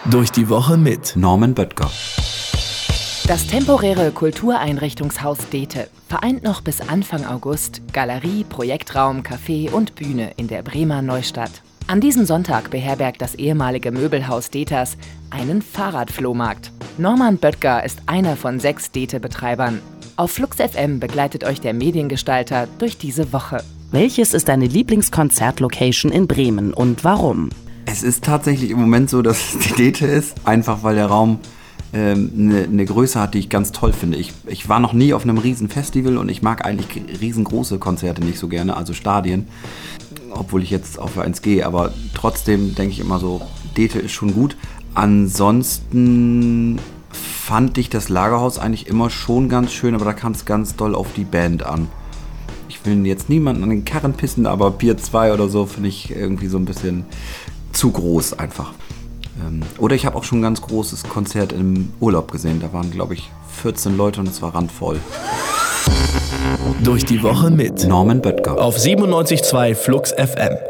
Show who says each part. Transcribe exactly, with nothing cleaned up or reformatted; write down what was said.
Speaker 1: Durch die Woche mit
Speaker 2: Norman Böttger.
Speaker 3: Das temporäre Kultureinrichtungshaus Dete vereint noch bis Anfang August Galerie, Projektraum, Café und Bühne in der Bremer Neustadt. An diesem Sonntag beherbergt das ehemalige Möbelhaus Deters einen Fahrradflohmarkt. Norman Böttger ist einer von sechs Dete-Betreibern. Auf Flux F M begleitet euch der Mediengestalter durch diese Woche.
Speaker 4: Welches ist deine Lieblingskonzertlocation in Bremen und warum?
Speaker 2: Es ist tatsächlich im Moment so, dass es die Dete ist, einfach weil der Raum ähm, eine, eine Größe hat, die ich ganz toll finde. Ich, ich war noch nie auf einem riesen Festival und ich mag eigentlich riesengroße Konzerte nicht so gerne, also Stadien, obwohl ich jetzt auf eins gehe, aber trotzdem denke ich immer so, Dete ist schon gut. Ansonsten fand ich das Lagerhaus eigentlich immer schon ganz schön, aber da kam es ganz doll auf die Band an. Ich will jetzt niemanden an den Karren pissen, aber Pier zwei oder so finde ich irgendwie so ein bisschen zu groß einfach. Ähm, oder ich habe auch schon ein ganz großes Konzert im Urlaub gesehen. Da waren, glaube ich, vierzehn Leute und es war randvoll.
Speaker 1: Durch die Woche mit
Speaker 2: Norman Böttger.
Speaker 1: auf siebenundneunzig Komma zwei Flux F M.